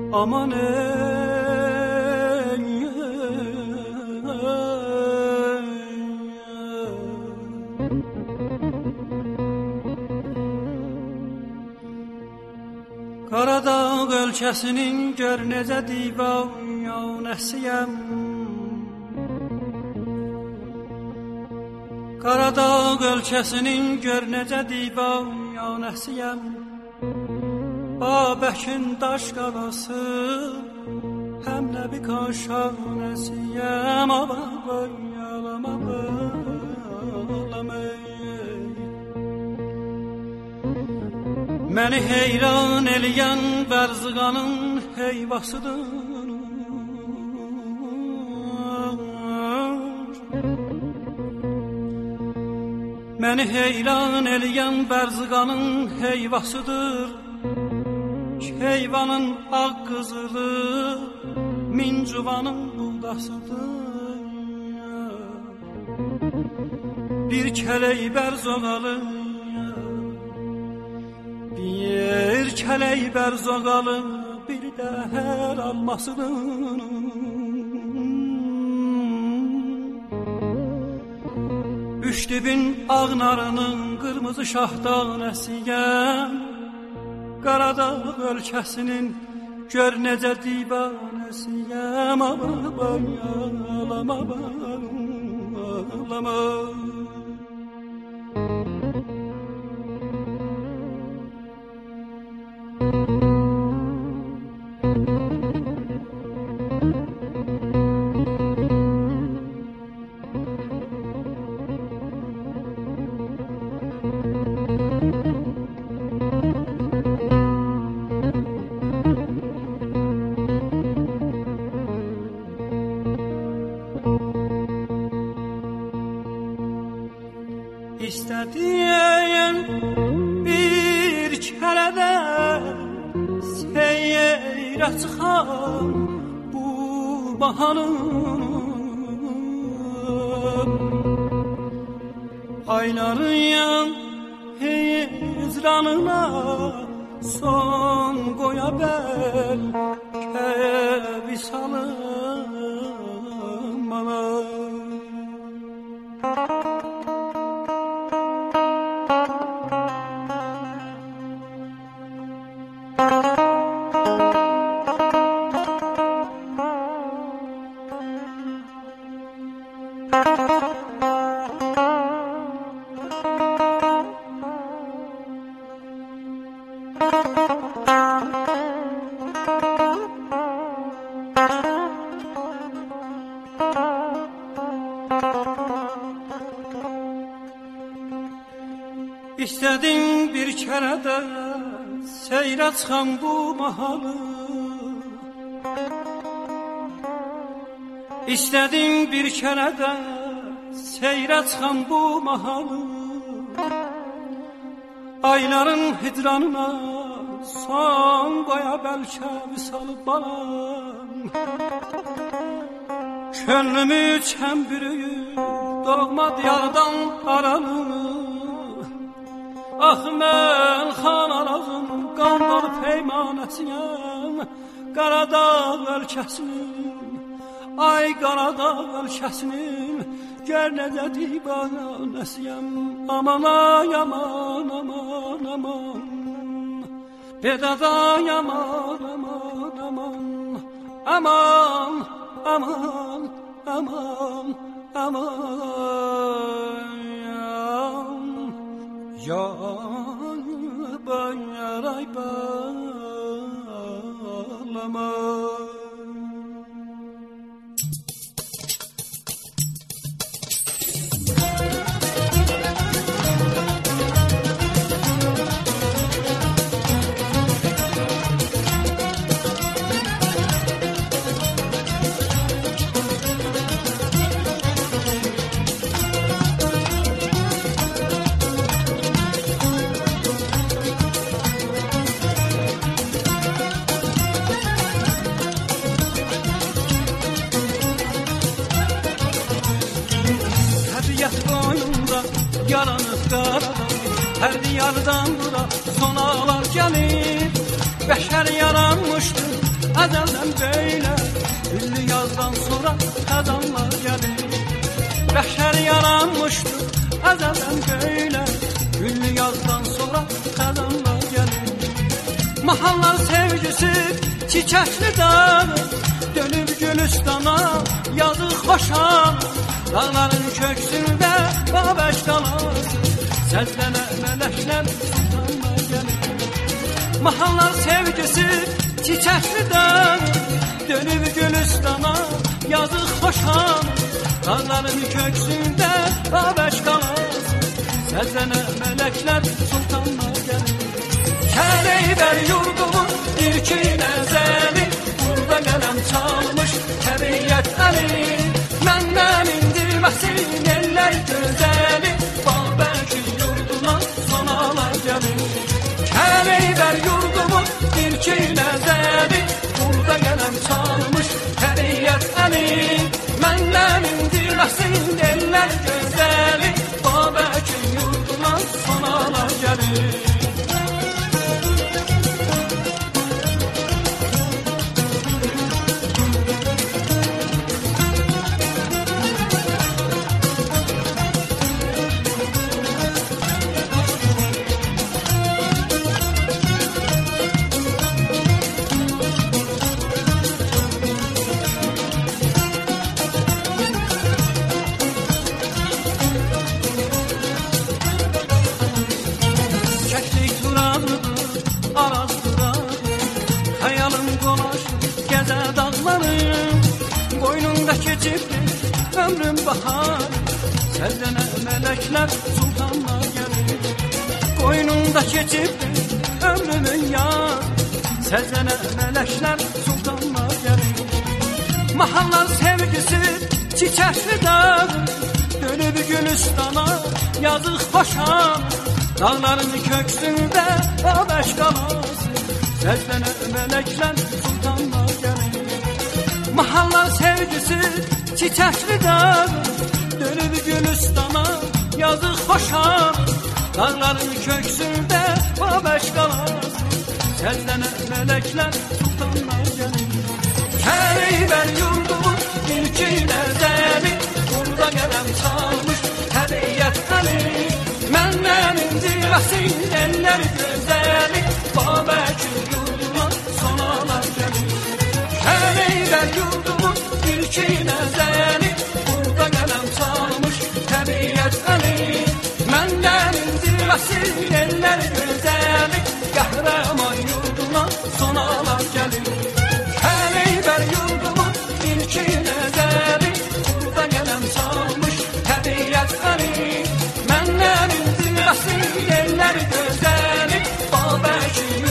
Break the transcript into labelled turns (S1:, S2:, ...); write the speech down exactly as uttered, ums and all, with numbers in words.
S1: Aman ey, ey, Qaradağ ölkəsinin gör necə divanəsiyəm. Qaradağ ölkəsinin gör necə divanəsiyəm. Babəkin daş qalası, həm də bir kaşanəsiyəm. Aman yalama bağlama. Məni heyran eləyən Bərziqanın heyvasıdır. Məni heyran eləyən Bərziqanın heyvasıdır. Heyvanın ağ qızılı, mincuvanın buğdasıdır. Bir kələk bərzoğalı, bir kələk bərzoğalı, bir də hər almasıdır. Üç dibin ağ narının qırmızı şahdanəsiyəm. Qaradağ ölkəsinin gör necə divanəsiyəm. Aman yalama bağlama. İstediğin bir kərədə seyrə çıxam bu baharım. Ayların hicranına son qoya bəlkə visalım bana. İstədin bir kərədə seyrə çıxan bu mahalı. İstədin bir kərədə seyrə çıxan bu mahalı. Ayların hicranına son qoya bəlkə visalı balam. Könlümü çəmbürüyü doğma diyardan aralı. Ah mən xanalağım qan dolu peymanəsiyəm. Qaradağ ölkəsinin, ay Qaradağ ölkəsinin gör necə divanəsiyəm. Aman ay aman aman aman, bedaday aman aman aman, aman aman aman aman. Ya bayaray bağlama. Yaranıb qaradan, hər diyardan bura sonalar gəlir. Bəşər yaranmışdır əzəldən belə. Güllü yazdan sonra xəzanlar gəlir. Bəhşər yaranmışdır əzəldən belə. Güllü yazdan sonra xəzanlar gəlir. Mahallar sevgisi çiçəkli dağ, dönüb gülüstana yazıq xoşan. Dağların köksündə Babək qalası, səslənə mələklər sultanlar gəlir. Mahallar sevgisi çiçəkli dağ, dönüb gülüstana yazıq xoşan. Dağların köksündə Babək qalası, səslənə mələklər sultanlar gəlir. Kəleyber yurdumun ilki nəzəli, burada qələm çalmış təbiyyət əli. Məndən indirməsin eller gözəli, Babəkin yurduna sonalar gəlir. Kəleyber yurdumun ilki nəzəli, burada qələm çalmış təbiyyət əli. Məndən indirməsin eller gözəli, Babəkin yurduna sonalar gəlir. Hayalım dolaşır gəzə dağlarım, boynunda keçibdir ömrüm bahar. Səslənə mələklər sultanlar gəlir. Boynunda keçibdir ömrümün yar, səslənə mələklər sultanlar gəlir. Mahallar sevgisi çiçəkli dağ, dönüb gülüstana yazıq xoşan. Dağların köksündə Babək qalası, səslənə mələklər sultanlar gəlir. Mahallar sevgisi çiçəkli dağ, dönüb gülüstana yazıq xoşan. Dağların köksündə Babək qalası, səslənə mələklər sultanlar gəlir. Kəleyber yurdumun ilki nəzəli, burada qələm çalmış təbiyyət əli. Məndən indirməsin eller gözəli, Babəkin yurduna sonalar gəlir. Kəleyber yurdumun ilki nəzəli, burada qələm çalmış təbiyyət əli. Məndən indirməsin eller gözəli, qəhrəman yurduna sonalar gəlir. Kəleyber yurdumun ilki nəzəli, burada qələm çalmış təbiyyət əli. Məndən indirməsin eller gözəli, Babəkin